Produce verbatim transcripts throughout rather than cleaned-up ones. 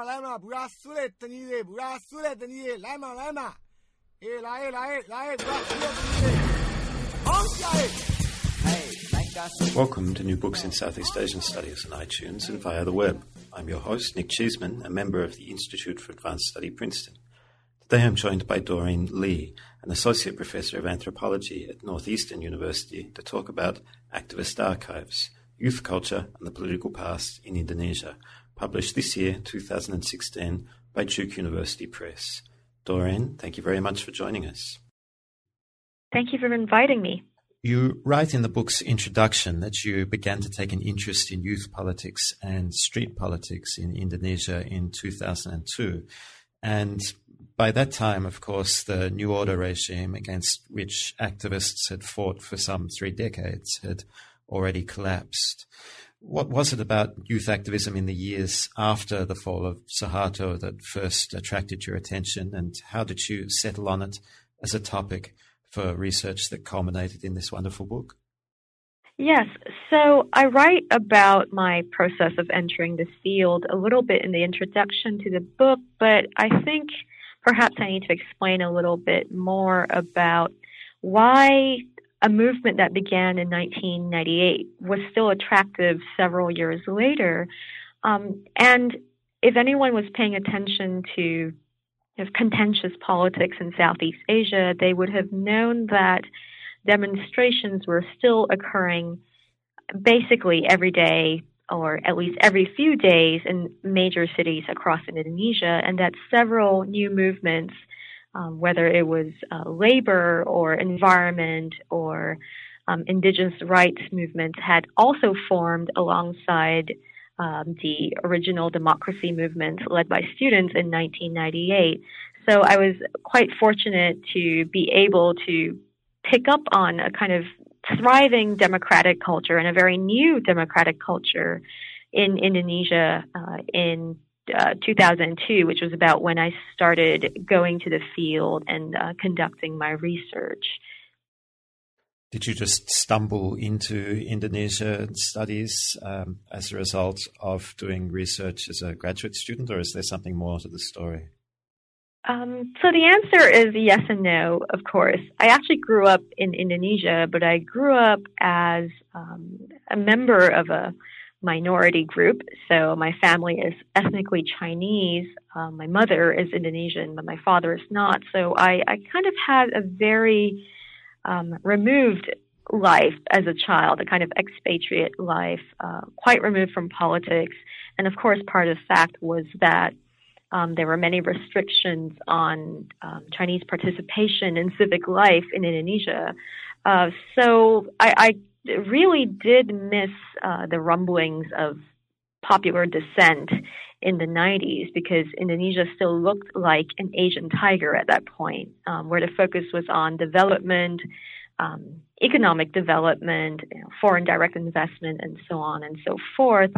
嘛来嘛，不要输嘞，等你嘞，不要输嘞，等你嘞，来嘛来嘛，哎来来来，不要输嘞，等你嘞，好下哎。 Welcome to New Books in Southeast Asian Studies on iTunes and via the web. I'm your host, Nick Cheeseman, a member of the Institute for Advanced Study, Princeton. Today I'm joined by Doreen Lee, an Associate Professor of Anthropology at Northeastern University, to talk about Activist Archives, Youth Culture and the Political Past in Indonesia, published this year, two thousand sixteen, by Duke University Press. Doreen, thank you very much for joining us. Thank you for inviting me. You write in the book's introduction that you began to take an interest in youth politics and street politics in Indonesia in two thousand two. And by that time, of course, the New Order regime against which activists had fought for some three decades had already collapsed. What was it about youth activism in the years after the fall of Suharto that first attracted your attention, and how did you settle on it as a topic for research that culminated in this wonderful book? Yes, so I write about my process of entering the field a little bit in the introduction to the book, but I think perhaps I need to explain a little bit more about why a movement that began in nineteen ninety-eight was still attractive several years later. Um, and if anyone was paying attention to of contentious politics in Southeast Asia, they would have known that demonstrations were still occurring basically every day, or at least every few days, in major cities across Indonesia, and that several new movements, um, whether it was uh, labor or environment or um, indigenous rights movements, had also formed alongside Um, the original democracy movement led by students in nineteen ninety-eight. So I was quite fortunate to be able to pick up on a kind of thriving democratic culture and a very new democratic culture in Indonesia uh, in uh, two thousand two, which was about when I started going to the field and uh, conducting my research. Did you just stumble into Indonesia studies um, as a result of doing research as a graduate student, or is there something more to the story? Um, so the answer is yes and no, of course. I actually grew up in Indonesia, but I grew up as um, a member of a minority group. So my family is ethnically Chinese. Uh, my mother is Indonesian, but my father is not. So I, I kind of had a very Um, removed life as a child, a kind of expatriate life, uh, quite removed from politics. And of course, part of the fact was that um, there were many restrictions on um, Chinese participation in civic life in Indonesia. Uh, so I, I really did miss uh, the rumblings of popular dissent in the nineties, because Indonesia still looked like an Asian tiger at that point, um, where the focus was on development, um, economic development, you know, foreign direct investment, and so on and so forth.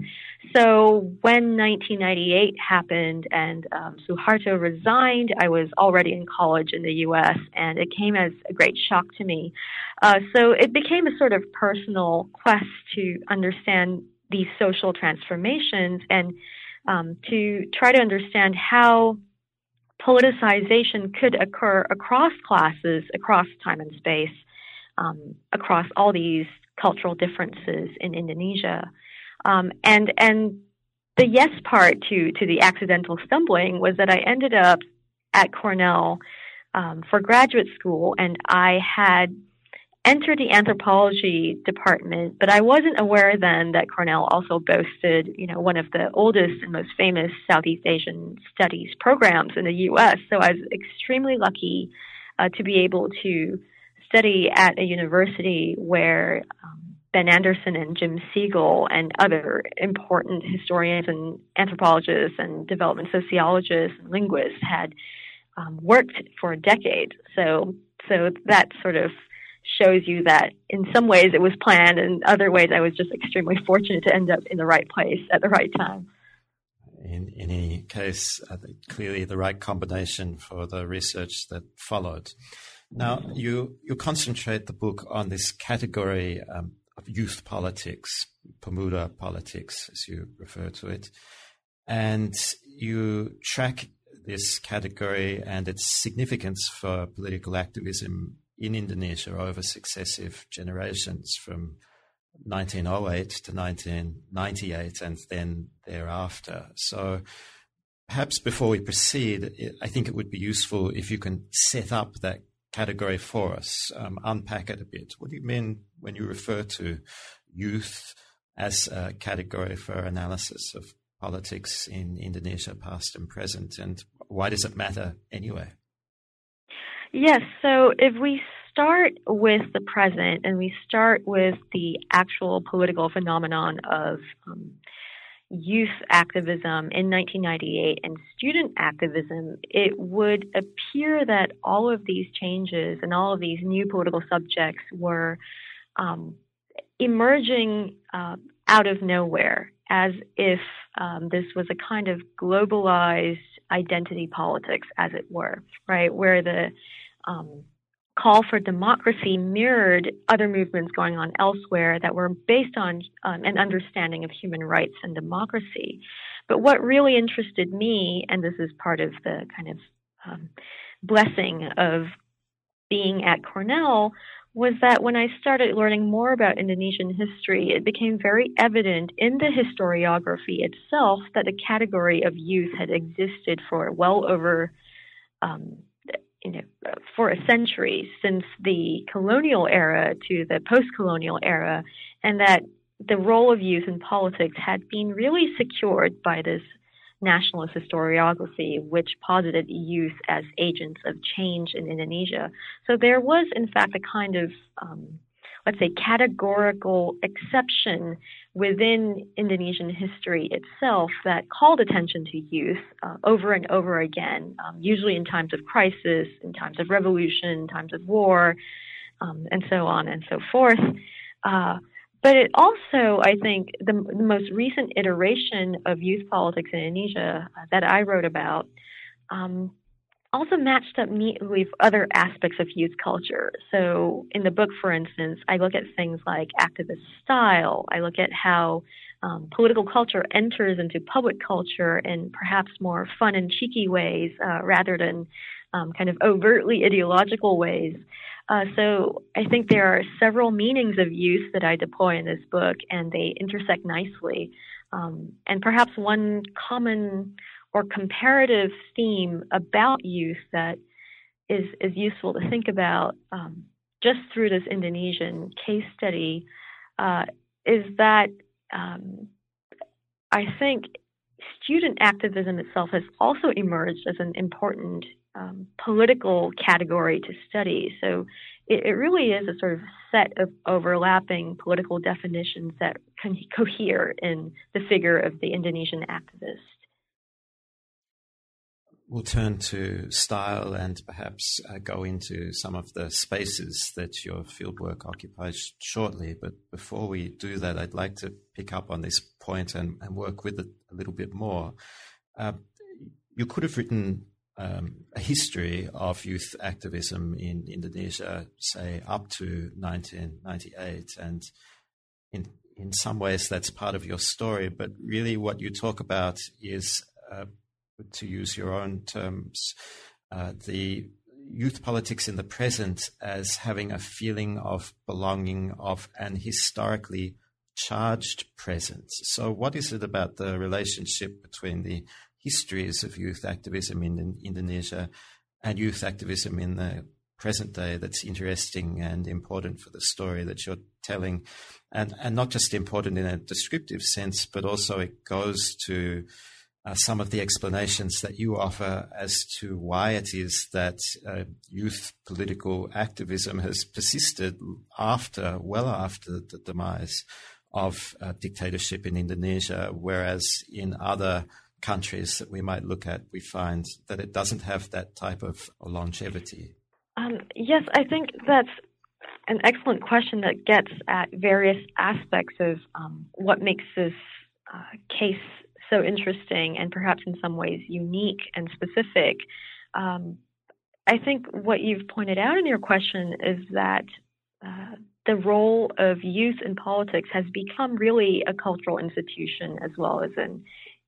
So when nineteen ninety-eight happened and um, Suharto resigned, I was already in college in the U S, and it came as a great shock to me. Uh, so it became a sort of personal quest to understand these social transformations and Um, to try to understand how politicization could occur across classes, across time and space, um, across all these cultural differences in Indonesia. Um, and and the yes part to to the accidental stumbling was that I ended up at Cornell um, for graduate school, and I had entered the anthropology department, but I wasn't aware then that Cornell also boasted, you know, one of the oldest and most famous Southeast Asian studies programs in the U S. So I was extremely lucky uh, to be able to study at a university where um, Ben Anderson and Jim Siegel and other important historians and anthropologists and development sociologists and linguists had um, worked for a decade. So, so that sort of shows you that in some ways it was planned, and in other ways I was just extremely fortunate to end up in the right place at the right time. In any case, uh, clearly the right combination for the research that followed. Now, you, you concentrate the book on this category um, of youth politics, Pemuda politics, as you refer to it. And you track this category and its significance for political activism in Indonesia over successive generations from nineteen oh eight to nineteen ninety-eight and then thereafter. So perhaps before we proceed, I think it would be useful if you can set up that category for us, um, unpack it a bit. What do you mean when you refer to youth as a category for analysis of politics in Indonesia, past and present, and why does it matter anyway? Yes, so if we start with the present and we start with the actual political phenomenon of um, youth activism in nineteen ninety-eight and student activism, it would appear that all of these changes and all of these new political subjects were um, emerging uh, out of nowhere, as if um, this was a kind of globalized identity politics, as it were, right, where the um, call for democracy mirrored other movements going on elsewhere that were based on um, an understanding of human rights and democracy. But what really interested me, and this is part of the kind of um, blessing of being at Cornell, was that when I started learning more about Indonesian history, it became very evident in the historiography itself that the category of youth had existed for well over um, You know, for a century, since the colonial era to the post-colonial era, and that the role of youth in politics had been really secured by this nationalist historiography, which posited youth as agents of change in Indonesia. So there was, in fact, a kind of, um, let's say, categorical exception within Indonesian history itself that called attention to youth uh, over and over again, um, usually in times of crisis, in times of revolution, in times of war, um, and so on and so forth. Uh, but it also, I think, the, the most recent iteration of youth politics in Indonesia uh, that I wrote about um, also matched up neatly with other aspects of youth culture. So in the book, for instance, I look at things like activist style. I look at how um, political culture enters into public culture in perhaps more fun and cheeky ways uh, rather than um, kind of overtly ideological ways. Uh, so I think there are several meanings of youth that I deploy in this book, and they intersect nicely. Um, and perhaps one common or comparative theme about youth that is, is useful to think about um, just through this Indonesian case study uh, is that um, I think student activism itself has also emerged as an important um, political category to study. So it, it really is a sort of set of overlapping political definitions that can cohere in the figure of the Indonesian activist. We'll turn to style and perhaps uh, go into some of the spaces that your fieldwork occupies shortly. But before we do that, I'd like to pick up on this point and, and work with it a little bit more. Uh, you could have written um, a history of youth activism in Indonesia, say, up to nineteen ninety-eight. And in, in some ways, that's part of your story. But really what you talk about is uh, to use your own terms, uh, the youth politics in the present as having a feeling of belonging, of an historically charged present. So what is it about the relationship between the histories of youth activism in, in Indonesia and youth activism in the present day that's interesting and important for the story that you're telling? And, and not just important in a descriptive sense, but also it goes to Uh, some of the explanations that you offer as to why it is that uh, youth political activism has persisted after, well after the demise of uh, dictatorship in Indonesia, whereas in other countries that we might look at, we find that it doesn't have that type of longevity. Um, yes, I think that's an excellent question that gets at various aspects of um, what makes this uh, case so interesting and perhaps in some ways unique and specific. Um, I think what you've pointed out in your question is that uh, the role of youth in politics has become really a cultural institution as well as an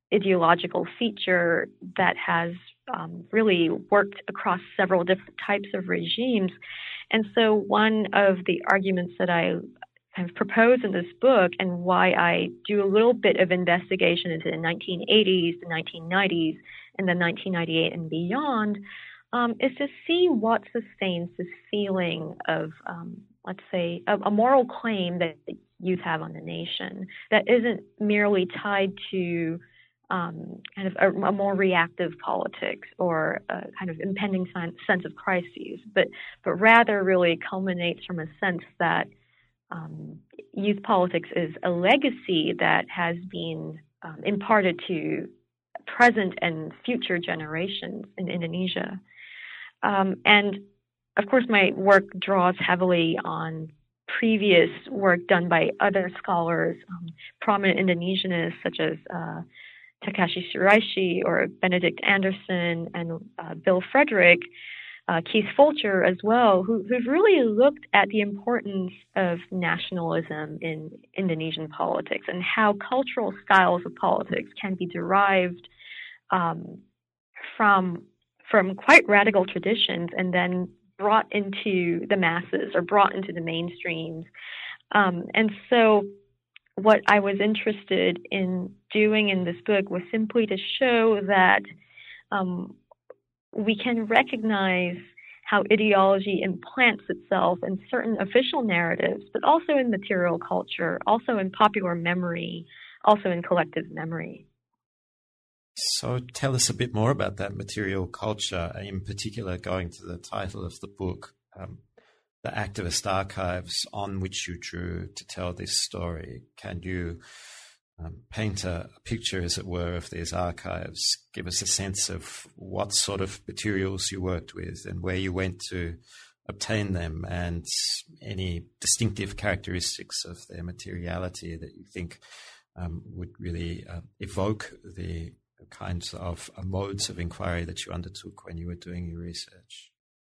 ideological feature that has um, really worked across several different types of regimes. And so one of the arguments that I have proposed in this book, and why I do a little bit of investigation into the nineteen eighties, the nineteen nineties, and the nineteen ninety-eight and beyond, um, is to see what sustains this feeling of, um, let's say, a, a moral claim that youth have on the nation that isn't merely tied to um, kind of a, a more reactive politics or a kind of impending sense of crises, but but rather really culminates from a sense that um, youth politics is a legacy that has been um, imparted to present and future generations in Indonesia. Um, and of course, my work draws heavily on previous work done by other scholars, um, prominent Indonesianists such as uh, Takashi Shiraishi or Benedict Anderson and uh, Bill Frederick, uh, Keith Fulcher as well, who, who've really looked at the importance of nationalism in Indonesian politics and how cultural styles of politics can be derived um, from from quite radical traditions and then brought into the masses or brought into the mainstreams. Um, and so what I was interested in doing in this book was simply to show that um, we can recognize how ideology implants itself in certain official narratives, but also in material culture, also in popular memory, also in collective memory. So tell us a bit more about that material culture, in particular going to the title of the book, um, The Activist Archives, on which you drew to tell this story. Can you um, paint a, a picture, as it were, of these archives? Give us a sense of what sort of materials you worked with and where you went to obtain them, and any distinctive characteristics of their materiality that you think um, would really uh, evoke the kinds of uh, modes of inquiry that you undertook when you were doing your research?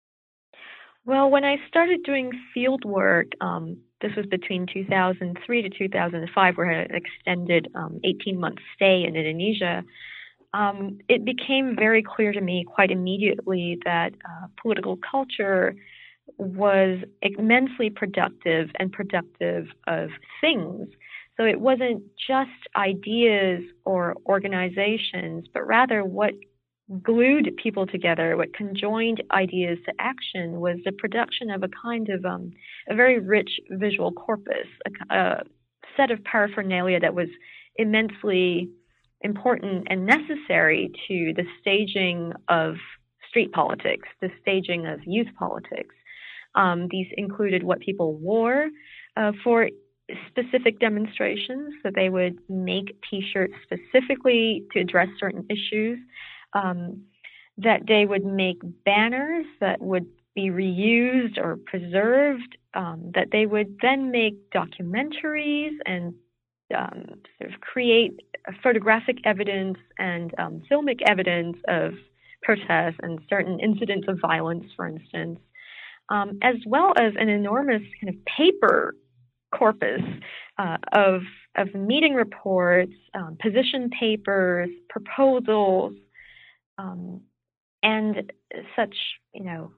Well, when I started doing field work, um, this was between two thousand three to two thousand five, where I had an extended um, eighteen-month stay in Indonesia. Um, it became very clear to me quite immediately that uh, political culture was immensely productive and productive of things. So it wasn't just ideas or organizations, but rather what glued people together, what conjoined ideas to action, was the production of a kind of um, a very rich visual corpus, a, a set of paraphernalia that was immensely important and necessary to the staging of street politics, the staging of youth politics. Um, these included what people wore uh, for specific demonstrations, so they would make T-shirts specifically to address certain issues, um, that they would make banners that would be reused or preserved, um, that they would then make documentaries and um, sort of create photographic evidence and um, filmic evidence of protests and certain incidents of violence, for instance, um, as well as an enormous kind of paper corpus uh, of of meeting reports, um, position papers, proposals, um, and such, you know,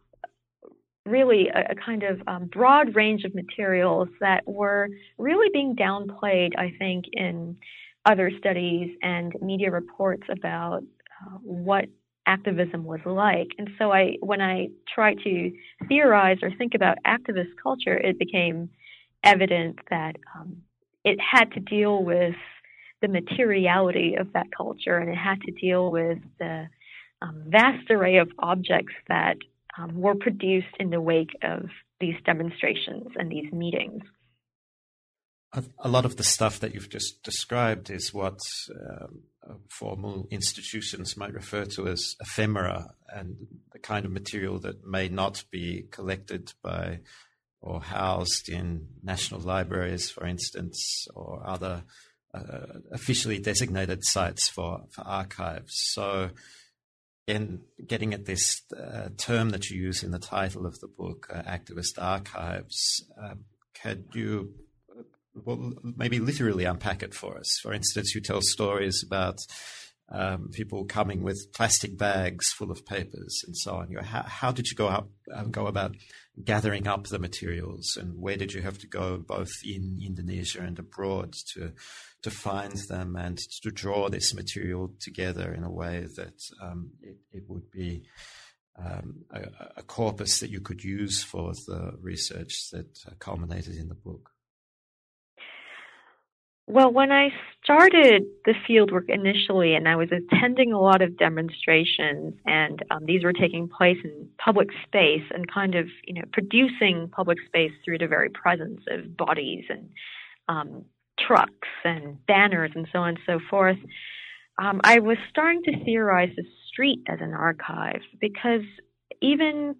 really a, a kind of um, broad range of materials that were really being downplayed, I think, in other studies and media reports about uh, what activism was like. And so I, when I tried to theorize or think about activist culture, it became evident that um, it had to deal with the materiality of that culture, and it had to deal with the um, vast array of objects that um, were produced in the wake of these demonstrations and these meetings. A lot of the stuff that you've just described is what um, formal institutions might refer to as ephemera, and the kind of material that may not be collected by or housed in national libraries, for instance, or other uh, officially designated sites for, for archives. So in getting at this uh, term that you use in the title of the book, uh, Activist Archives, uh, could you well, maybe literally unpack it for us? For instance, you tell stories about um, people coming with plastic bags full of papers and so on. You know, how, how did you go up, um, go about gathering up the materials, and where did you have to go, both in Indonesia and abroad, to to find them and to draw this material together in a way that um, it, it would be um, a, a corpus that you could use for the research that culminated in the book? Well, when I started the fieldwork initially, and I was attending a lot of demonstrations, and um, these were taking place in public space and kind of, you know, producing public space through the very presence of bodies and um, trucks and banners and so on and so forth, um, I was starting to theorize the street as an archive, because even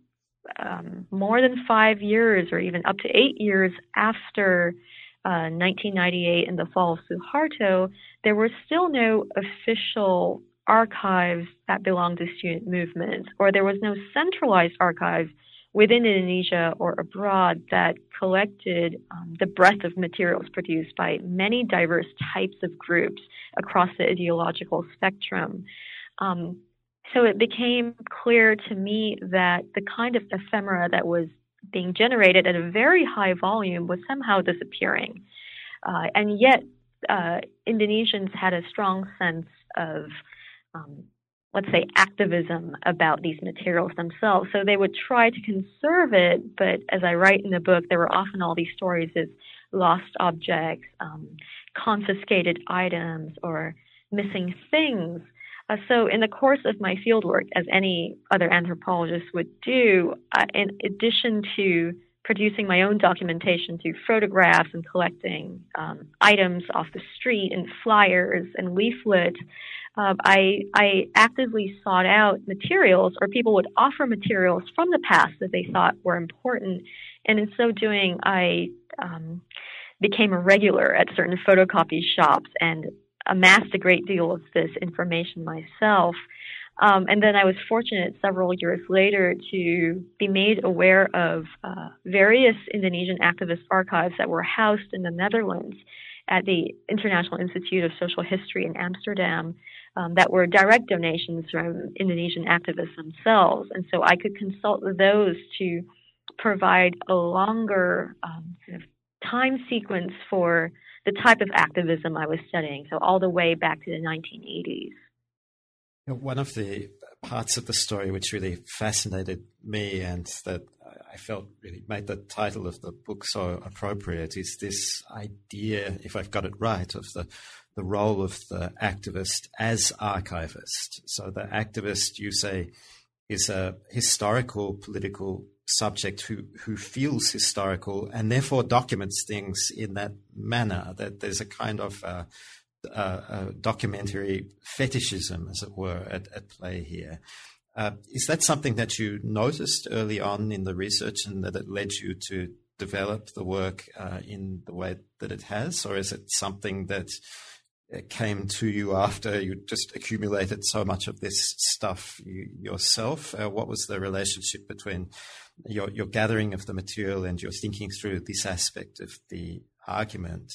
um, more than five years or even up to eight years after Uh, nineteen ninety-eight and the fall of Suharto, there were still no official archives that belonged to student movements, or there was no centralized archive within Indonesia or abroad that collected um, the breadth of materials produced by many diverse types of groups across the ideological spectrum. Um, so it became clear to me that the kind of ephemera that was being generated at a very high volume was somehow disappearing. Uh, and yet, uh, Indonesians had a strong sense of, um, let's say, activism about these materials themselves. So they would try to conserve it, but as I write in the book, there were often all these stories of lost objects, um, confiscated items, or missing things. Uh, so in the course of my fieldwork, as any other anthropologist would do, uh, in addition to producing my own documentation through photographs and collecting um, items off the street and flyers and leaflets, uh, I, I actively sought out materials, or people would offer materials from the past that they thought were important. And in so doing, I um, became a regular at certain photocopy shops and amassed a great deal of this information myself. Um, and then I was fortunate several years later to be made aware of uh, various Indonesian activist archives that were housed in the Netherlands at the International Institute of Social History in Amsterdam, um, that were direct donations from Indonesian activists themselves. And so I could consult those to provide a longer um, kind of time sequence for the type of activism I was studying, so all the way back to the nineteen eighties. One of the parts of the story which really fascinated me, and that I felt really made the title of the book so appropriate, is this idea, if I've got it right, of the, the role of the activist as archivist. So the activist, you say, is a historical political subject who, who feels historical and therefore documents things in that manner, that there's a kind of uh, uh, uh, documentary fetishism, as it were, at, at play here. Uh, is that something that you noticed early on in the research and that it led you to develop the work uh, in the way that it has, or is it something that came to you after you just accumulated so much of this stuff you, yourself? Uh, what was the relationship between your, your gathering of the material and your thinking through this aspect of the argument?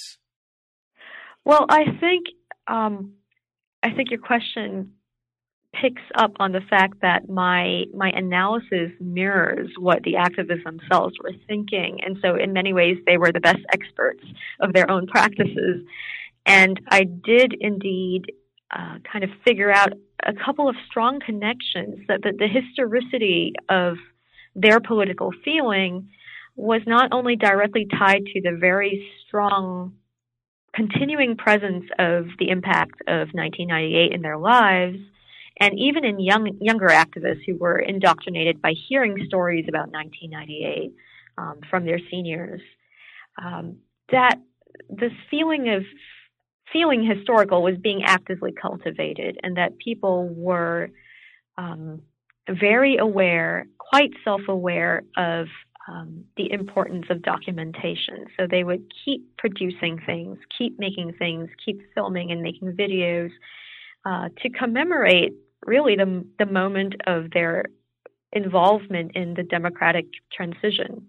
Well, I think um, I think your question picks up on the fact that my my analysis mirrors what the activists themselves were thinking, and so in many ways they were the best experts of their own practices. And I did indeed uh, kind of figure out a couple of strong connections, that the, the historicity of their political feeling was not only directly tied to the very strong continuing presence of the impact of nineteen ninety-eight in their lives, and even in young younger activists who were indoctrinated by hearing stories about nineteen ninety-eight um, from their seniors, um, that this feeling of feeling historical was being actively cultivated, and that people were um, very aware, quite self-aware of um, the importance of documentation. So they would keep producing things, keep making things, keep filming and making videos uh, to commemorate really the, the moment of their involvement in the democratic transition.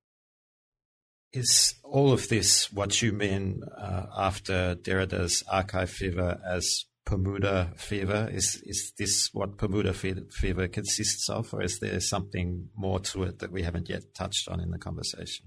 Is all of this what you mean uh, after Derrida's archive fever as Pemuda fever. Is is this what Pemuda fe- fever consists of, or is there something more to it that we haven't yet touched on in the conversation?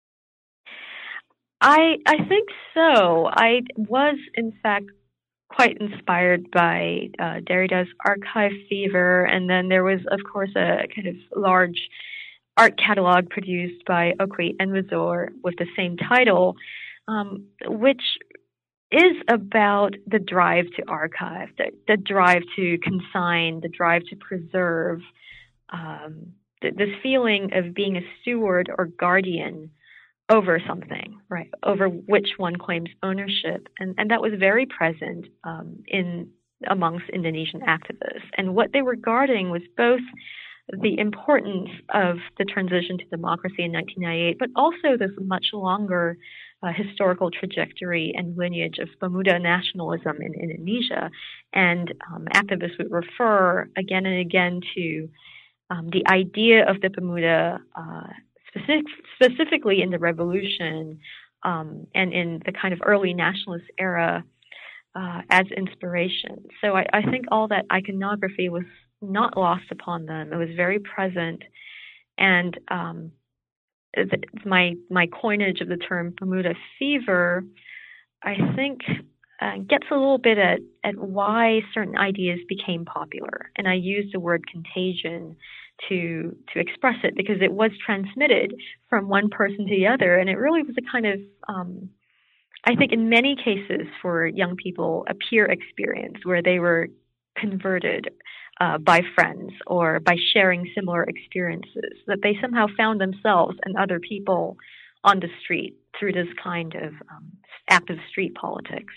I I think so. I was, in fact, quite inspired by uh, Derrida's archive fever, and then there was, of course, a kind of large art catalog produced by Okwui Enwezor with the same title, um, which is about the drive to archive, the, the drive to consign, the drive to preserve, um, th- this feeling of being a steward or guardian over something, right, over which one claims ownership. And, and that was very present um, in amongst Indonesian activists. And what they were guarding was both the importance of the transition to democracy in nineteen ninety-eight, but also this much longer uh, historical trajectory and lineage of Pemuda nationalism in Indonesia. And um, activists would refer again and again to um, the idea of the Pemuda, uh, specific, specifically in the revolution um, and in the kind of early nationalist era uh, as inspiration. So I, I think all that iconography was not lost upon them. It was very present, and um, th- my my coinage of the term Pemuda fever, I think, uh, gets a little bit at, at why certain ideas became popular. And I use the word contagion to to express it because it was transmitted from one person to the other, and it really was a kind of um, I think in many cases for young people a peer experience where they were converted Uh, by friends or by sharing similar experiences, that they somehow found themselves and other people on the street through this kind of um, active street politics.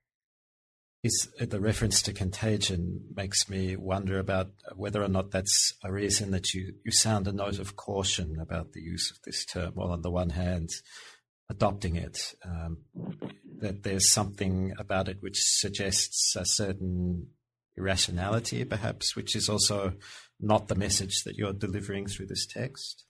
Is the reference to contagion makes me wonder about whether or not that's a reason that you, you sound a note of caution about the use of this term. Well, on the one hand, adopting it, um, that there's something about it which suggests a certain irrationality, perhaps, which is also not the message that you're delivering through this text?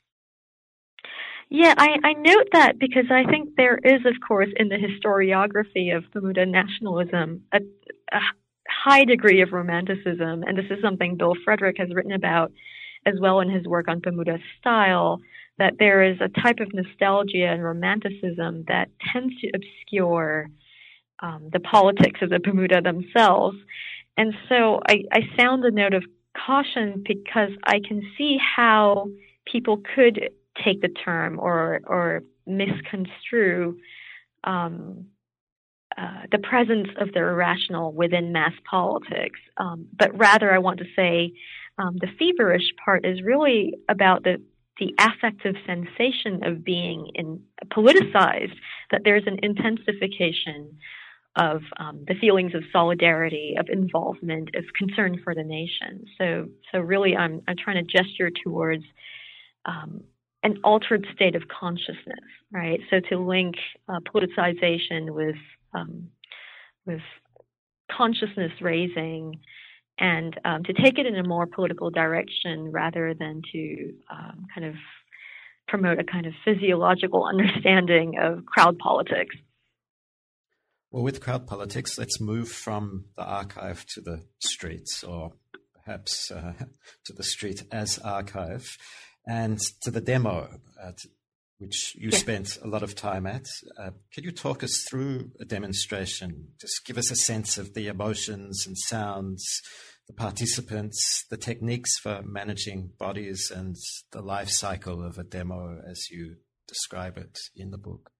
Yeah, I, I note that because I think there is, of course, in the historiography of Pemuda nationalism, a, a high degree of romanticism, and this is something Bill Frederick has written about as well in his work on Pemuda style, that there is a type of nostalgia and romanticism that tends to obscure um, the politics of the Pemuda themselves. And so I, I sound a note of caution because I can see how people could take the term or or misconstrue um, uh, the presence of the irrational within mass politics. Um, but rather, I want to say um, the feverish part is really about the the affective sensation of being in politicized, that there's an intensification of um, the feelings of solidarity, of involvement, of concern for the nation. So, so really, I'm I'm trying to gesture towards um, an altered state of consciousness, right? So to link uh, politicization with um, with consciousness raising, and um, to take it in a more political direction rather than to um, kind of promote a kind of physiological understanding of crowd politics. Well, with crowd politics, let's move from the archive to the streets, or perhaps uh, to the street as archive, and to the demo, uh, to, which you yeah. spent a lot of time at. Uh, could you talk us through a demonstration? Just give us a sense of the emotions and sounds, the participants, the techniques for managing bodies, and the life cycle of a demo as you describe it in the book.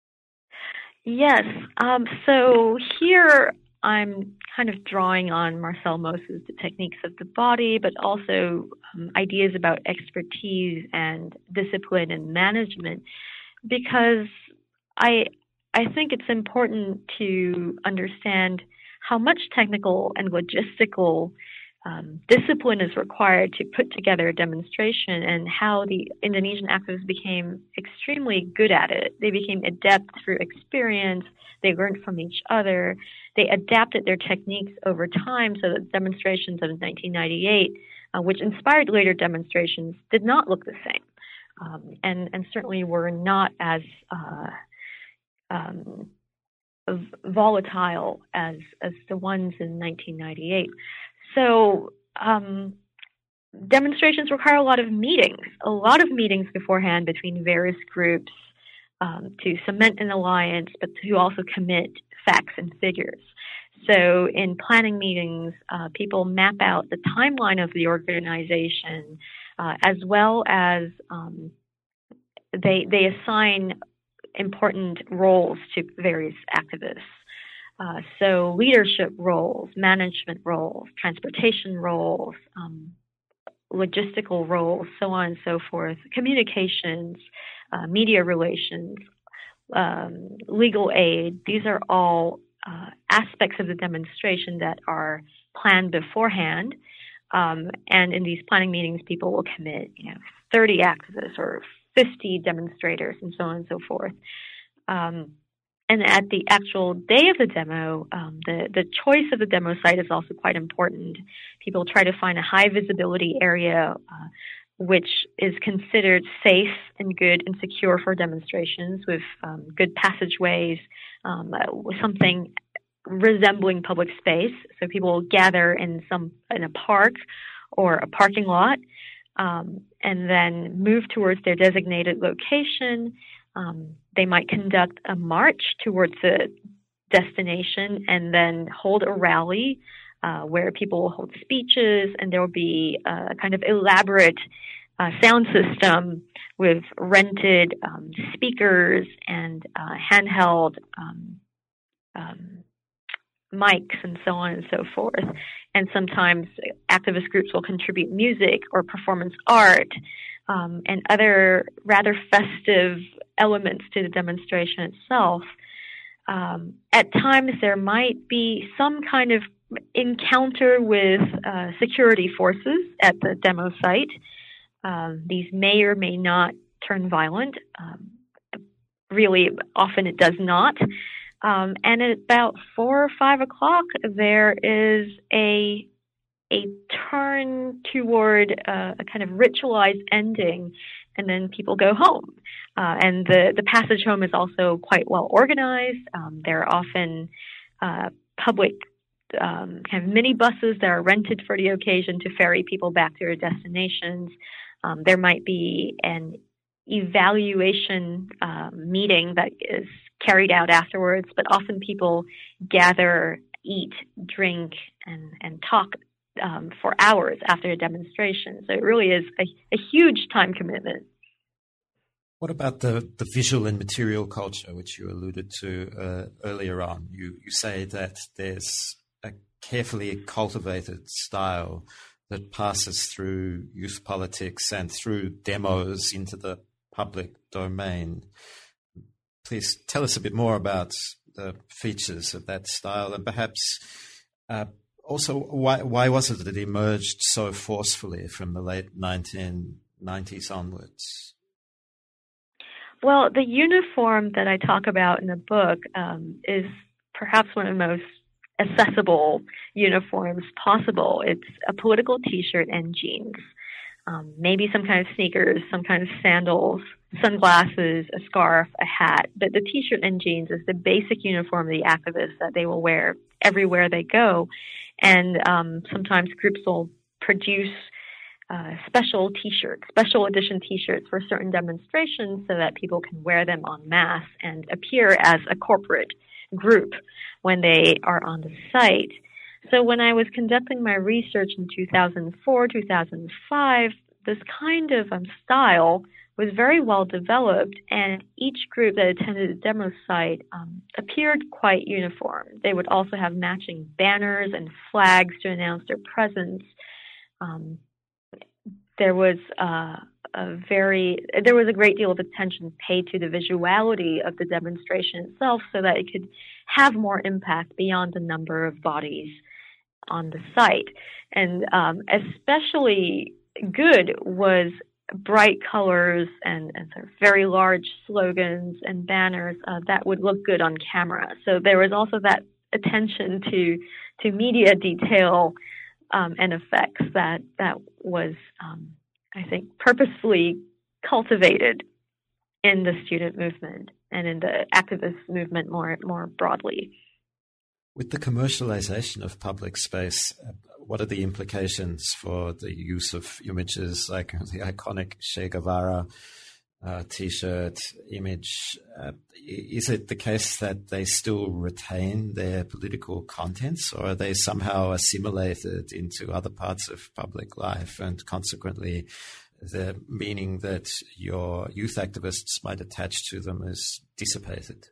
Yes. Um, so here I'm kind of drawing on Marcel Mauss's The Techniques of the Body, but also um, ideas about expertise and discipline and management, because I I think it's important to understand how much technical and logistical Um, discipline is required to put together a demonstration, and how the Indonesian activists became extremely good at it. They became adept through experience. They learned from each other. They adapted their techniques over time so that demonstrations of nineteen ninety-eight, uh, which inspired later demonstrations, did not look the same, um, and, and certainly were not as uh, um, volatile as as the ones in nineteen ninety-eight. So um, demonstrations require a lot of meetings, a lot of meetings beforehand between various groups um, to cement an alliance, but to also commit facts and figures. So in planning meetings, uh, people map out the timeline of the organization, uh, as well as um, they they assign important roles to various activists. Uh, so leadership roles, management roles, transportation roles, um, logistical roles, so on and so forth, communications, uh, media relations, um, legal aid. These are all uh, aspects of the demonstration that are planned beforehand. Um, and in these planning meetings, people will commit, you know, thirty activists or fifty demonstrators and so on and so forth. Um, and at the actual day of the demo, um, the, the choice of the demo site is also quite important. People try to find a high visibility area uh, which is considered safe and good and secure for demonstrations, with um, good passageways, um, uh, with something resembling public space. So people gather in some in a park or a parking lot, um, and then move towards their designated location. Um, they might conduct a march towards the destination and then hold a rally uh, where people will hold speeches, and there will be a kind of elaborate uh, sound system with rented um, speakers and uh, handheld um, um, mics and so on and so forth. And sometimes activist groups will contribute music or performance art um, and other rather festive elements to the demonstration itself. Um, at times there might be some kind of encounter with uh, security forces at the demo site. Um, these may or may not turn violent. Um, really, often it does not. Um, and at about four or five o'clock, there is a a turn toward uh, a kind of ritualized ending, and then people go home. Uh, and the, the passage home is also quite well organized. Um, there are often uh, public um, kind of mini buses that are rented for the occasion to ferry people back to their destinations. Um, there might be an evaluation uh, meeting that is carried out afterwards, but often people gather, eat, drink, and, and talk um, for hours after a demonstration. So it really is a, a huge time commitment. What about the, the visual and material culture, which you alluded to uh, earlier on? You, you say that there's a carefully cultivated style that passes through youth politics and through demos into the public domain. Please tell us a bit more about the features of that style, and perhaps uh, also why why was it that it emerged so forcefully from the late nineteen nineties onwards? Well, the uniform that I talk about in the book um, is perhaps one of the most accessible uniforms possible. It's a political T-shirt and jeans. Um, maybe some kind of sneakers, some kind of sandals, sunglasses, a scarf, a hat. But the T-shirt and jeans is the basic uniform of the activists that they will wear everywhere they go. And um, sometimes groups will produce uh, special T-shirts, special edition T-shirts for certain demonstrations so that people can wear them en masse and appear as a corporate group when they are on the site. So when I was conducting my research in two thousand four, two thousand five, this kind of um, style was very well developed, and each group that attended the demo site um, appeared quite uniform. They would also have matching banners and flags to announce their presence. Um, there was uh, a very, there was a great deal of attention paid to the visuality of the demonstration itself, so that it could have more impact beyond the number of bodies on the site. And um, especially good was bright colors and, and sort of very large slogans and banners uh, that would look good on camera. So there was also that attention to to media detail um, and effects that that was, um, I think, purposefully cultivated in the student movement. and in the activist movement more more broadly. With the commercialization of public space, uh, what are the implications for the use of images like the iconic Che Guevara uh, T-shirt image? Uh, is it the case that they still retain their political contents, or are they somehow assimilated into other parts of public life, and consequently the meaning that your youth activists might attach to them is dissipated?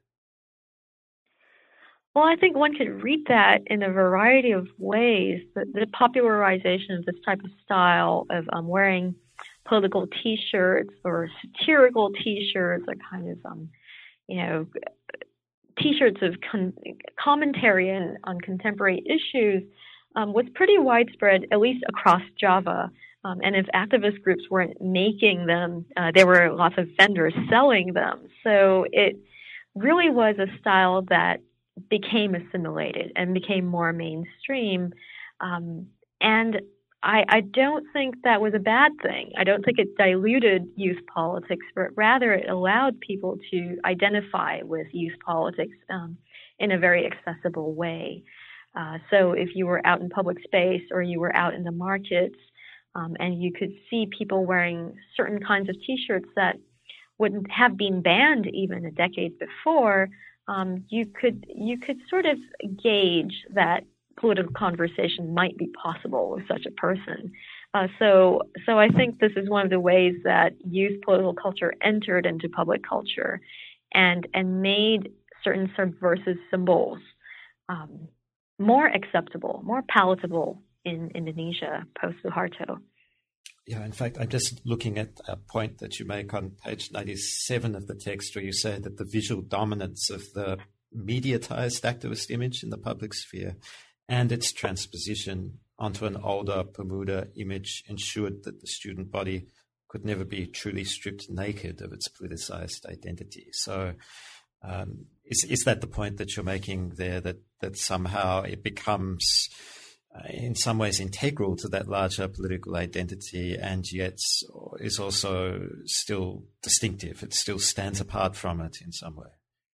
Well, I think one could read that in a variety of ways. The, the popularization of this type of style of um, wearing political T-shirts or satirical T-shirts or kind of, um, you know, T-shirts of con- commentary on, on contemporary issues um, was pretty widespread, at least across Java. Um, and if activist groups weren't making them, uh, there were lots of vendors selling them. So it really was a style that became assimilated and became more mainstream. Um, and I, I don't think that was a bad thing. I don't think it diluted youth politics, but rather it allowed people to identify with youth politics um, in a very accessible way. Uh, so if you were out in public space or you were out in the markets um, and you could see people wearing certain kinds of T-shirts that wouldn't have been banned even a decade before, Um, you could you could sort of gauge that political conversation might be possible with such a person. Uh, so so I think this is one of the ways that youth political culture entered into public culture, and and made certain subversive symbols um, more acceptable, more palatable in Indonesia post Suharto. Yeah, in fact, I'm just looking at a point that you make on page ninety-seven of the text, where you say that the visual dominance of the mediatized activist image in the public sphere and its transposition onto an older Pemuda image ensured that the student body could never be truly stripped naked of its politicized identity. So um, is, is that the point that you're making there, that, that somehow it becomes Uh, in some ways integral to that larger political identity, and yet is also still distinctive? It still stands apart from it in some way.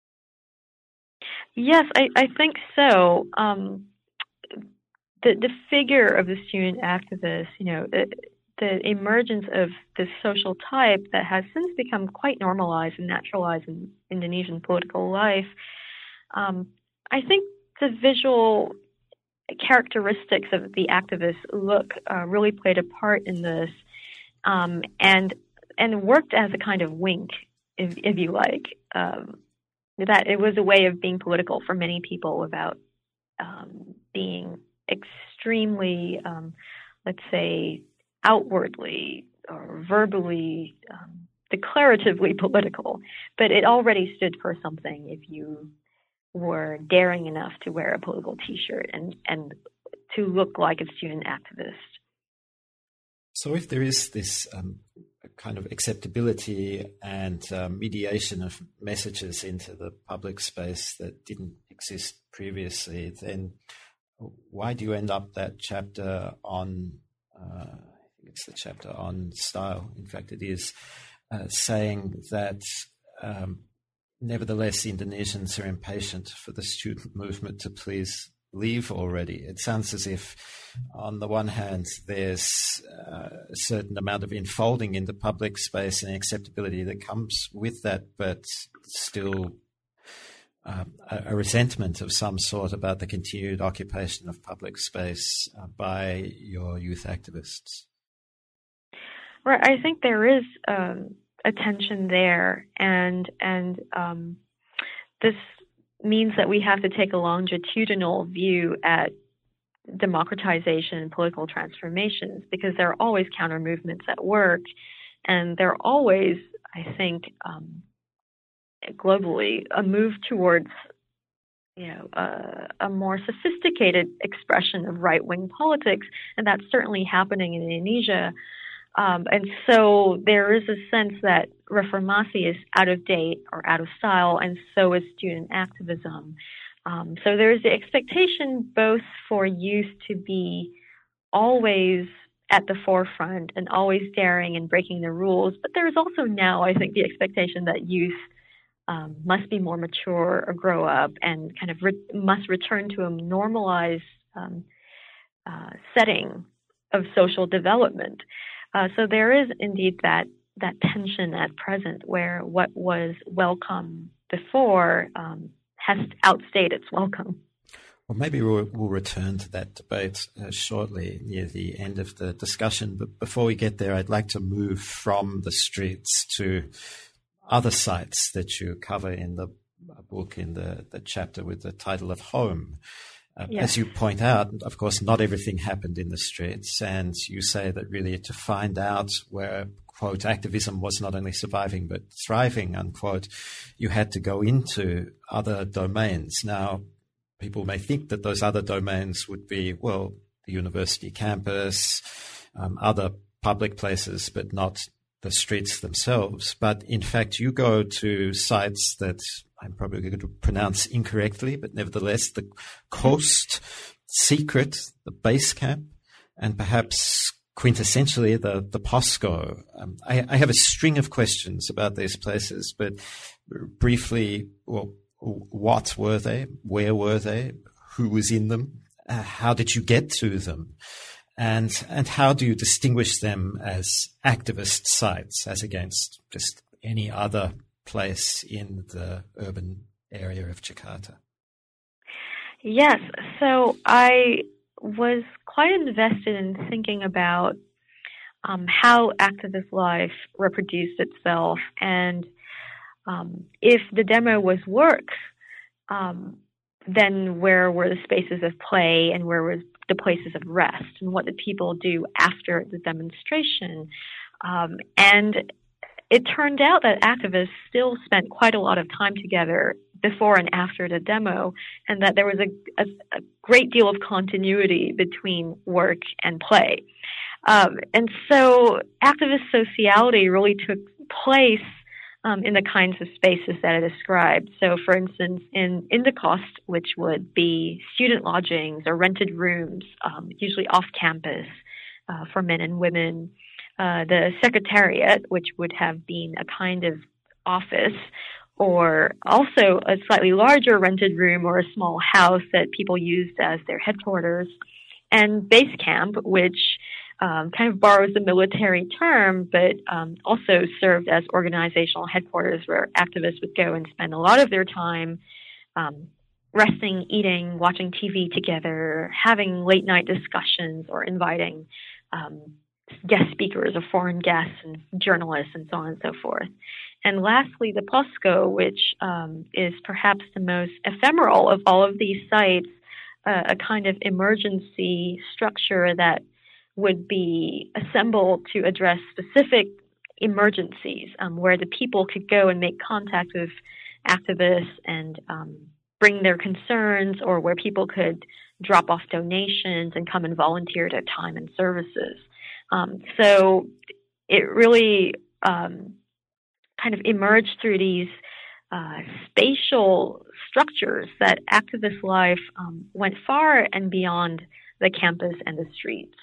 Yes, I, I think so. Um, the the figure of the student activist, you know, the, the emergence of this social type that has since become quite normalized and naturalized in Indonesian political life. Um, I think the visual characteristics of the activist look uh, really played a part in this, um, and and worked as a kind of wink, if, if you like. Um, that it was a way of being political for many people without um, being extremely, um, let's say, outwardly or verbally, um, declaratively political. But it already stood for something if you were daring enough to wear a political T-shirt and, and to look like a student activist. So if there is this um, kind of acceptability and uh, mediation of messages into the public space that didn't exist previously, then why do you end up that chapter on, uh, I think it's the chapter on style, in fact it is, uh, saying that um, nevertheless Indonesians are impatient for the student movement to please leave already? It sounds as if, on the one hand, there's uh, a certain amount of enfolding in the public space and acceptability that comes with that, but still uh, a, a resentment of some sort about the continued occupation of public space uh, by your youth activists. Right. I think there is um, a tension there, and and um, this means that we have to take a longitudinal view at democratization and political transformations, because there are always counter movements at work, and there are always, I think, um, globally, a move towards, you know, uh, a more sophisticated expression of right-wing politics, and that's certainly happening in Indonesia. Um, and so there is a sense that reformasi is out of date or out of style, and so is student activism. Um, so there is the expectation both for youth to be always at the forefront and always daring and breaking the rules, but there is also now, I think, the expectation that youth um, must be more mature or grow up and kind of re- must return to a normalized um, uh, setting of social development. Uh, so there is indeed that that tension at present where what was welcome before um, has outstayed its welcome. Well, maybe we'll, we'll return to that debate uh, shortly near the end of the discussion. But before we get there, I'd like to move from the streets to other sites that you cover in the book, in the, the chapter with the title of Home. Uh, yes. As you point out, of course, not everything happened in the streets. And you say that really to find out where, quote, activism was not only surviving but thriving, unquote, you had to go into other domains. Now, people may think that those other domains would be, well, the university campus, um, other public places, but not the streets themselves. But in fact, you go to sites that I'm probably going to pronounce incorrectly, but nevertheless, the Coast, Secret, the Base Camp, and perhaps quintessentially the, the POSCO. Um, I, I have a string of questions about these places, but briefly, well, what were they? Where were they? Who was in them? Uh, how did you get to them? And and how do you distinguish them as activist sites as against just any other place in the urban area of Jakarta? Yes. So I was quite invested in thinking about um, how activist life reproduced itself, and Um, if the demo was work, um, then where were the spaces of play and where were the places of rest, and what did people do after the demonstration? Um, and it turned out that activists still spent quite a lot of time together before and after the demo, and that there was a, a, a great deal of continuity between work and play. Um, and so activist sociality really took place Um, in the kinds of spaces that I described. So, for instance, in Indikost, which would be student lodgings or rented rooms, um, usually off campus uh, for men and women. Uh, the Secretariat, which would have been a kind of office, or also a slightly larger rented room or a small house that people used as their headquarters. And Base Camp, which Um, kind of borrows the military term, but um, also served as organizational headquarters where activists would go and spend a lot of their time um, resting, eating, watching T V together, having late night discussions, or inviting um, guest speakers or foreign guests and journalists and so on and so forth. And lastly, the POSCO, which um, is perhaps the most ephemeral of all of these sites, uh, a kind of emergency structure that would be assembled to address specific emergencies, um, where the people could go and make contact with activists and um, bring their concerns, or where people could drop off donations and come and volunteer their time and services. Um, so it really um, kind of emerged through these uh, spatial structures that activist life um, went far and beyond the campus and the streets.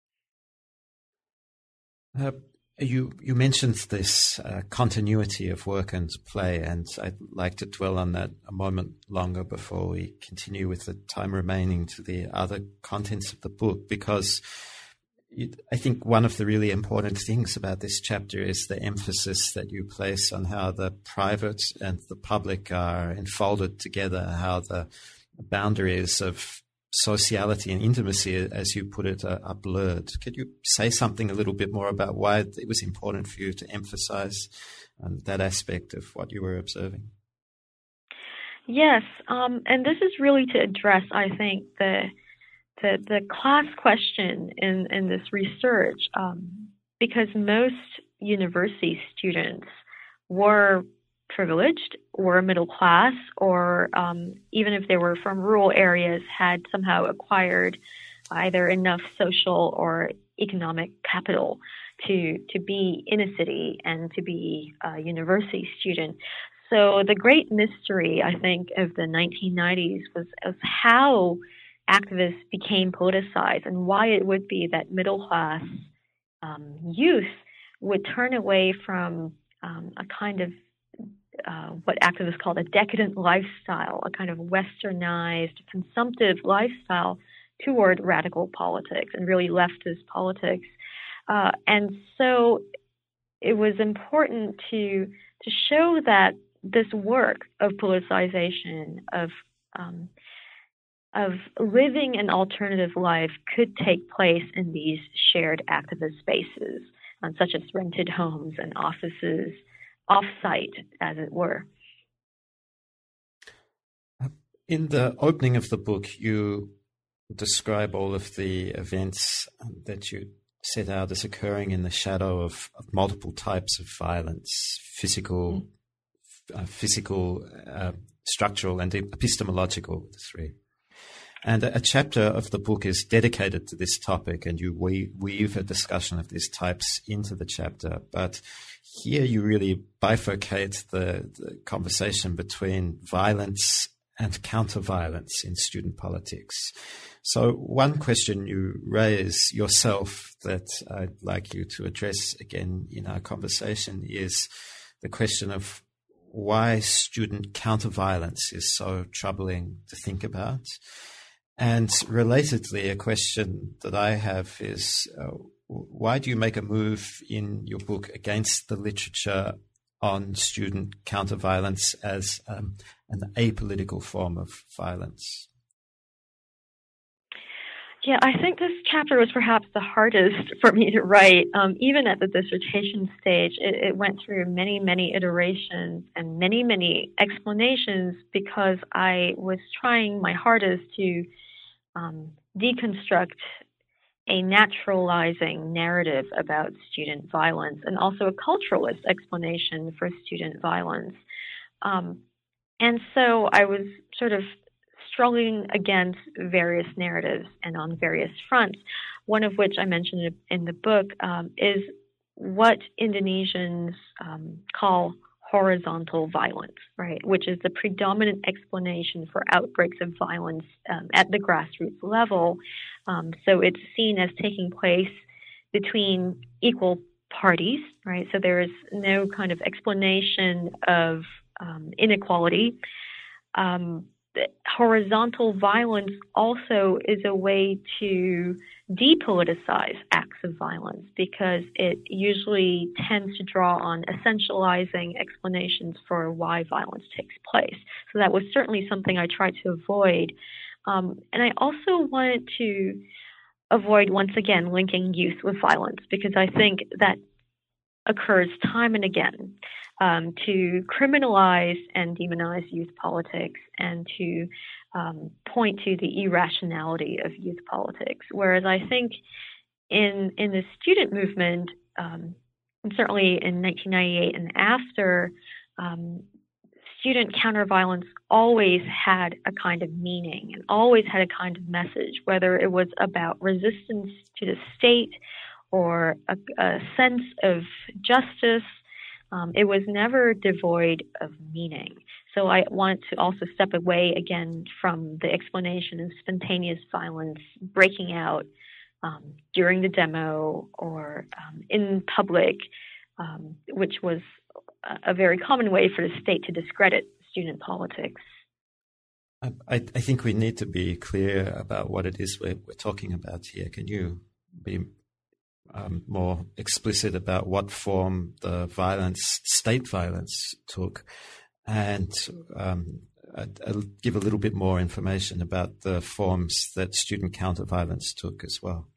Uh, you you mentioned this uh, continuity of work and play, and I'd like to dwell on that a moment longer before we continue with the time remaining to the other contents of the book, because you, I think one of the really important things about this chapter is the emphasis that you place on how the private and the public are enfolded together, how the boundaries of sociality and intimacy, as you put it, are, are blurred. Could you say something a little bit more about why it was important for you to emphasize um, that aspect of what you were observing? Yes, um, and this is really to address, I think, the the, the class question in, in this research, um, because most university students were privileged, were middle class, or um, even if they were from rural areas, had somehow acquired either enough social or economic capital to to be in a city and to be a university student. So the great mystery, I think, of the nineteen nineties was of how activists became politicized and why it would be that middle class um, youth would turn away from um, a kind of uh, what activists called a decadent lifestyle, a kind of westernized, consumptive lifestyle toward radical politics and really leftist politics. Uh, and so it was important to to show that this work of politicization, of um, of living an alternative life, could take place in these shared activist spaces, um, such as rented homes and offices, off-site, as it were. In the opening of the book, you describe all of the events that you set out as occurring in the shadow of, of multiple types of violence, physical, mm. uh, physical, uh, structural, and epistemological, the three. And a, a chapter of the book is dedicated to this topic, and you we- weave a discussion of these types into the chapter. But here you really bifurcate the, the conversation between violence and counter-violence in student politics. So one question you raise yourself that I'd like you to address again in our conversation is the question of why student counter-violence is so troubling to think about. And relatedly, a question that I have is, uh, why do you make a move in your book against the literature on student counter-violence as um, an apolitical form of violence? Yeah, I think this chapter was perhaps the hardest for me to write. Um, even at the dissertation stage, it, it went through many, many iterations and many, many explanations because I was trying my hardest to um, deconstruct a naturalizing narrative about student violence and also a culturalist explanation for student violence. Um, and so I was sort of struggling against various narratives and on various fronts, one of which I mentioned in the book um, is what Indonesians um, call horizontal violence, right, which is the predominant explanation for outbreaks of violence um, at the grassroots level. Um, so it's seen as taking place between equal parties, right? So there is no kind of explanation of um, inequality. Um, horizontal violence also is a way to depoliticize acts of violence because it usually tends to draw on essentializing explanations for why violence takes place. So that was certainly something I tried to avoid. Um, and I also wanted to avoid, once again, linking youth with violence because I think that occurs time and again. Um, to criminalize and demonize youth politics and to um, point to the irrationality of youth politics. Whereas I think in in the student movement, um, and certainly in nineteen ninety-eight and after, um, student counterviolence always had a kind of meaning and always had a kind of message, whether it was about resistance to the state or a, a sense of justice. Um, it was never devoid of meaning. So I want to also step away again from the explanation of spontaneous violence breaking out um, during the demo or um, in public, um, which was a, a very common way for the state to discredit student politics. I, I think we need to be clear about what it is we're, we're talking about here. Can you be Um, more explicit about what form the violence, state violence, took, and um, I'll, I'll give a little bit more information about the forms that student counter-violence took as well.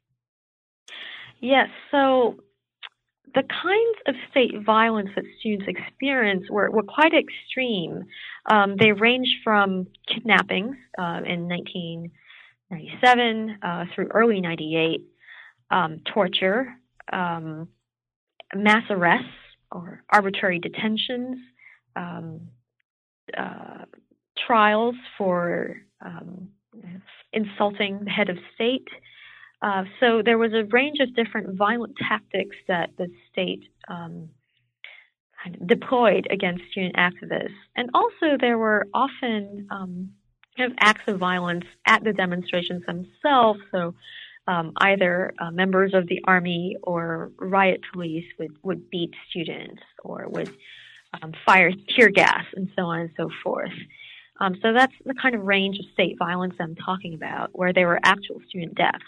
Yes, so the kinds of state violence that students experience were, were quite extreme. Um, they range from kidnappings uh, in nineteen ninety-seven uh, through early ninety-eight, Um, torture, um, mass arrests or arbitrary detentions, um, uh, trials for um, insulting the head of state. Uh, so there was a range of different violent tactics that the state um, kind of deployed against student activists. And also there were often um, kind of acts of violence at the demonstrations themselves. So Um, either uh, members of the army or riot police would, would beat students or would um, fire tear gas, and so on and so forth. Um, so that's the kind of range of state violence I'm talking about, where there were actual student deaths.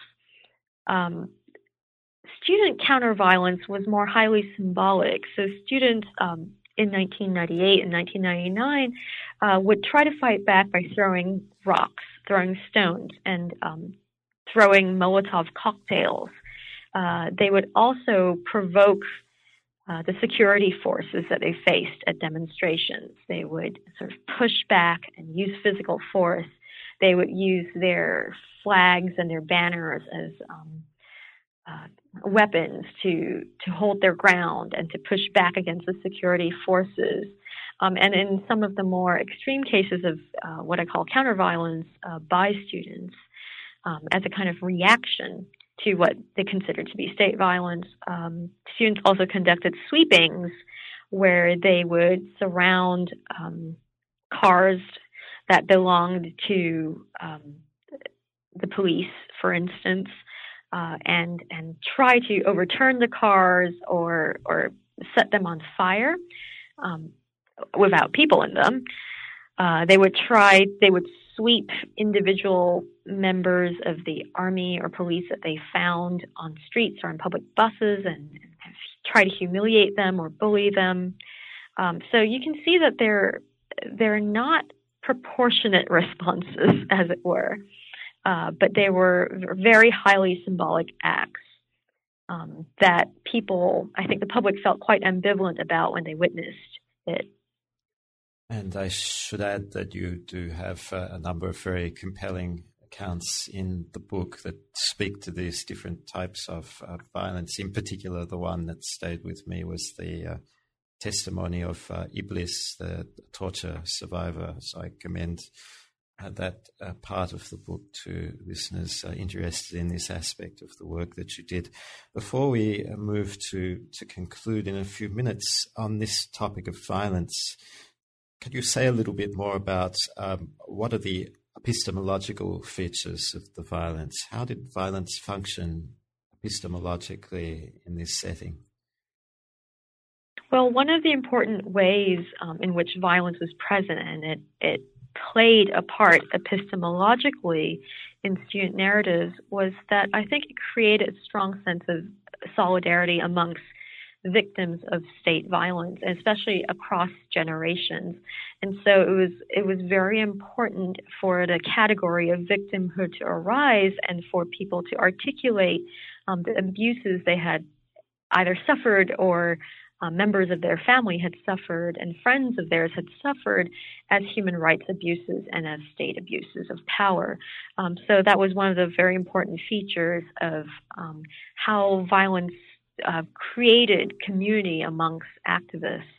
Um, student counter-violence was more highly symbolic. So students um, in nineteen ninety-eight and nineteen ninety-nine uh, would try to fight back by throwing rocks, throwing stones, and um, throwing Molotov cocktails. Uh, they would also provoke uh, the security forces that they faced at demonstrations. They would sort of push back and use physical force. They would use their flags and their banners as um, uh, weapons to to hold their ground and to push back against the security forces. Um, and in some of the more extreme cases of uh, what I call counterviolence uh, by students, um, as a kind of reaction to what they considered to be state violence, um, students also conducted sweepings where they would surround um, cars that belonged to um, the police, for instance, uh, and and try to overturn the cars or or set them on fire um, without people in them. Uh, they would try. They would sweep individual members of the army or police that they found on streets or on public buses and, and try to humiliate them or bully them. Um, so you can see that they're they're not proportionate responses, as it were, uh, but they were very highly symbolic acts um, that people, I think the public felt quite ambivalent about when they witnessed it. And I should add that you do have uh, a number of very compelling accounts in the book that speak to these different types of uh, violence. In particular, the one that stayed with me was the uh, testimony of uh, Iblis, the torture survivor. So I commend uh, that uh, part of the book to listeners uh, interested in this aspect of the work that you did. Before we uh, move to, to conclude in a few minutes on this topic of violence, could you say a little bit more about um, what are the epistemological features of the violence? How did violence function epistemologically in this setting? Well, one of the important ways um, in which violence was present and it, it played a part epistemologically in student narratives was that I think it created a strong sense of solidarity amongst victims of state violence, especially across generations. And so it was it was very important for the category of victimhood to arise and for people to articulate um, the abuses they had either suffered or uh, members of their family had suffered and friends of theirs had suffered as human rights abuses and as state abuses of power. Um, so that was one of the very important features of um, how violence Uh, created community amongst activists.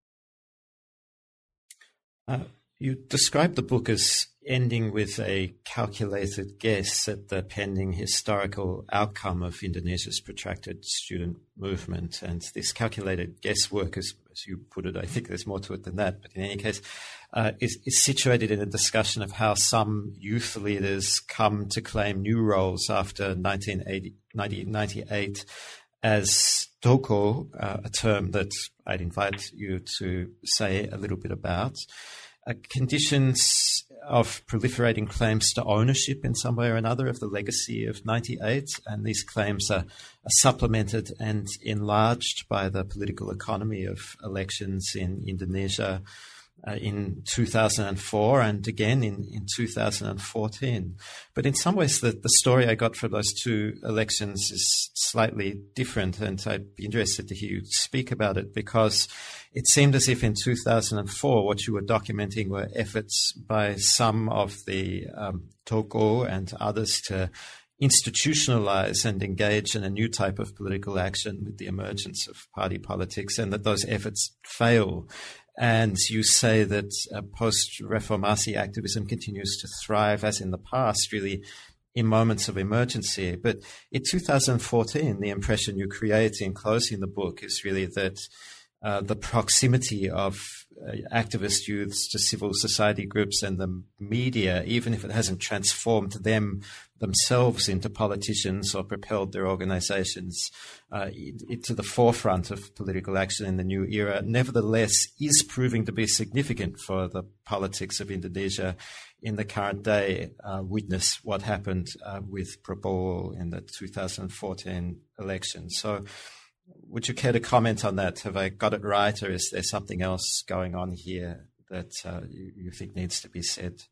Uh, you described the book as ending with a calculated guess at the pending historical outcome of Indonesia's protracted student movement. And this calculated guesswork, as, as you put it, I think there's more to it than that, but in any case, uh, is, is situated in a discussion of how some youth leaders come to claim new roles after nineteen ninety-eight as toko, uh, a term that I'd invite you to say a little bit about, uh, conditions of proliferating claims to ownership in some way or another of the legacy of ninety-eight, and these claims are, are supplemented and enlarged by the political economy of elections in Indonesia Uh, in two thousand four and again in, in two thousand fourteen. But in some ways, the, the story I got from those two elections is slightly different, and I'd be interested to hear you speak about it, because it seemed as if in two thousand four, what you were documenting were efforts by some of the um, toko and others to institutionalize and engage in a new type of political action with the emergence of party politics, and that those efforts fail. And you say that uh, post-reformasi activism continues to thrive, as in the past, really in moments of emergency. But in two thousand fourteen, the impression you create in closing the book is really that uh, the proximity of uh, activist youths to civil society groups and the media, even if it hasn't transformed them themselves into politicians or propelled their organizations uh, to the forefront of political action in the new era, nevertheless is proving to be significant for the politics of Indonesia in the current day. Uh, witness what happened uh, with Prabowo in the two thousand fourteen election. So would you care to comment on that? Have I got it right, or is there something else going on here that uh, you, you think needs to be said?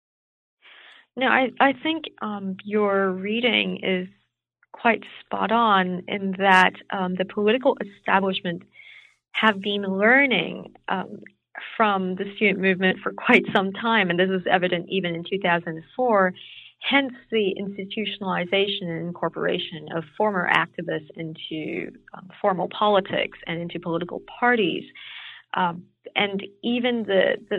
No, I, I think um, your reading is quite spot on in that um, the political establishment have been learning um, from the student movement for quite some time, and this was evident even in two thousand four, hence the institutionalization and incorporation of former activists into um, formal politics and into political parties. Um, and even the, the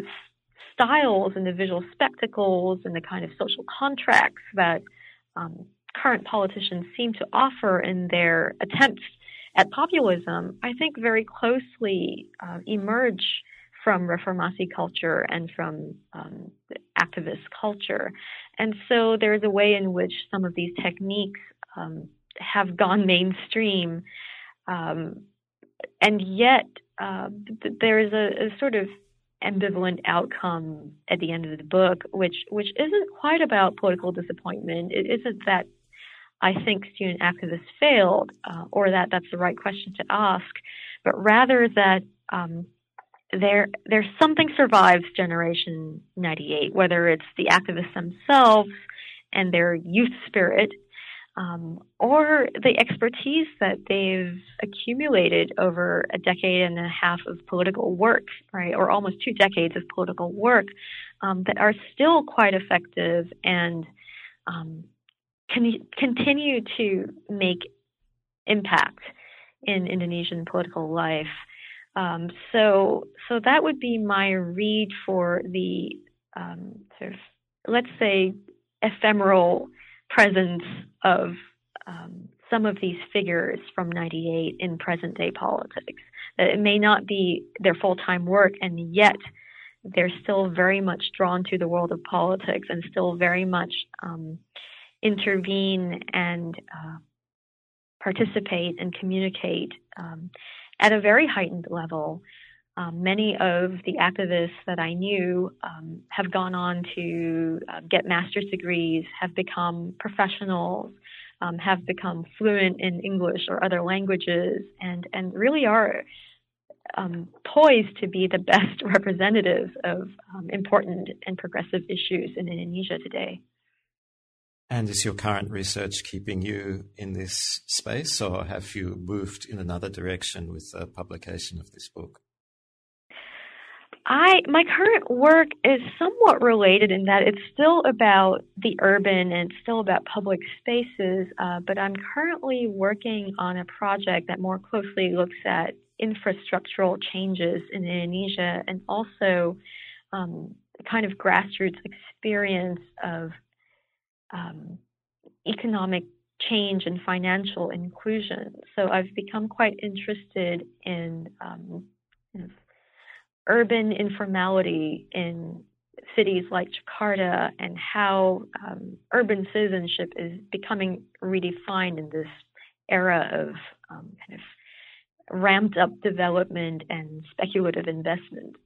styles and the visual spectacles and the kind of social contracts that um, current politicians seem to offer in their attempts at populism, I think very closely uh, emerge from reformasi culture and from um, activist culture. And so there's a way in which some of these techniques um, have gone mainstream, um, and yet uh, th- there is a, a sort of ambivalent outcome at the end of the book, which which isn't quite about political disappointment. It isn't that I think student activists failed, uh, or that that's the right question to ask, but rather that um, there there's something survives Generation ninety-eight, whether it's the activists themselves and their youth spirit, um, or the expertise that they've accumulated over a decade and a half of political work, right, or almost two decades of political work, um, that are still quite effective and um, can continue to make impact in Indonesian political life. Um, so, so that would be my read for the um, sort of, let's say, ephemeral presence of um, some of these figures from ninety-eight in present-day politics. That it may not be their full-time work, and yet they're still very much drawn to the world of politics and still very much um, intervene and uh, participate and communicate um, at a very heightened level. Um, many of the activists that I knew um, have gone on to uh, get master's degrees, have become professionals, um, have become fluent in English or other languages, and, and really are um, poised to be the best representatives of um, important and progressive issues in Indonesia today. And is your current research keeping you in this space, or have you moved in another direction with the publication of this book? I my current work is somewhat related in that it's still about the urban and it's still about public spaces, uh, but I'm currently working on a project that more closely looks at infrastructural changes in Indonesia and also um, kind of grassroots experience of um, economic change and financial inclusion. So I've become quite interested in um, you know, urban informality in cities like Jakarta and how um, urban citizenship is becoming redefined in this era of um, kind of ramped up development and speculative investment.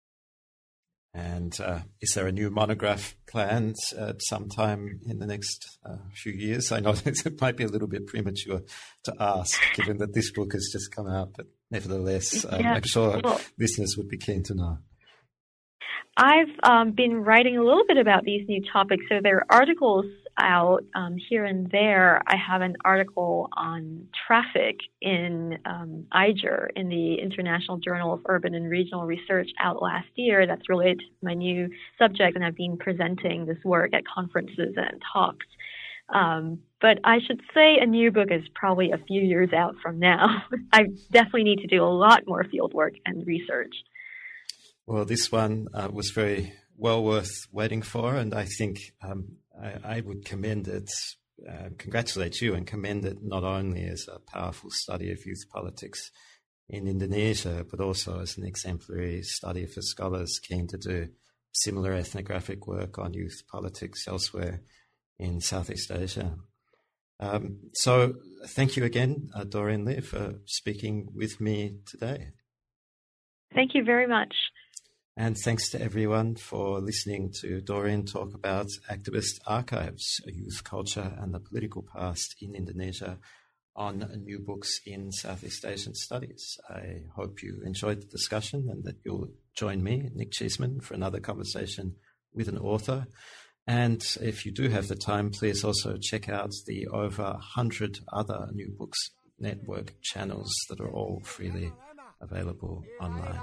And uh, is there a new monograph planned at some time in the next uh, few years? I know it might be a little bit premature to ask, given that this book has just come out, but nevertheless, um, yeah, I'm sure well, listeners would be keen to know. I've um, been writing a little bit about these new topics. So there are articles out um, here and there. I have an article on traffic in um, I J R, in the International Journal of Urban and Regional Research, out last year. That's related to my new subject, and I've been presenting this work at conferences and talks. Um, but I should say a new book is probably a few years out from now. I definitely need to do a lot more field work and research. Well, this one uh, was very well worth waiting for, and I think um, I, I would commend it, uh, congratulate you and commend it not only as a powerful study of youth politics in Indonesia, but also as an exemplary study for scholars keen to do similar ethnographic work on youth politics elsewhere in Southeast Asia. Um, so thank you again, uh, Doreen Lee, for speaking with me today. Thank you very much. And thanks to everyone for listening to Doreen talk about Activist Archives, Youth Culture and the Political Past in Indonesia on new books in Southeast Asian studies. I hope you enjoyed the discussion and that you'll join me, Nick Cheeseman, for another conversation with an author. And if you do have the time, please also check out the over one hundred other New Books Network channels that are all freely available online.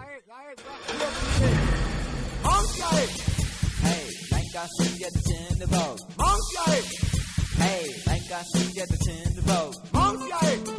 Hey, like I see at the tender boat. Hey, like I see at the tender boat.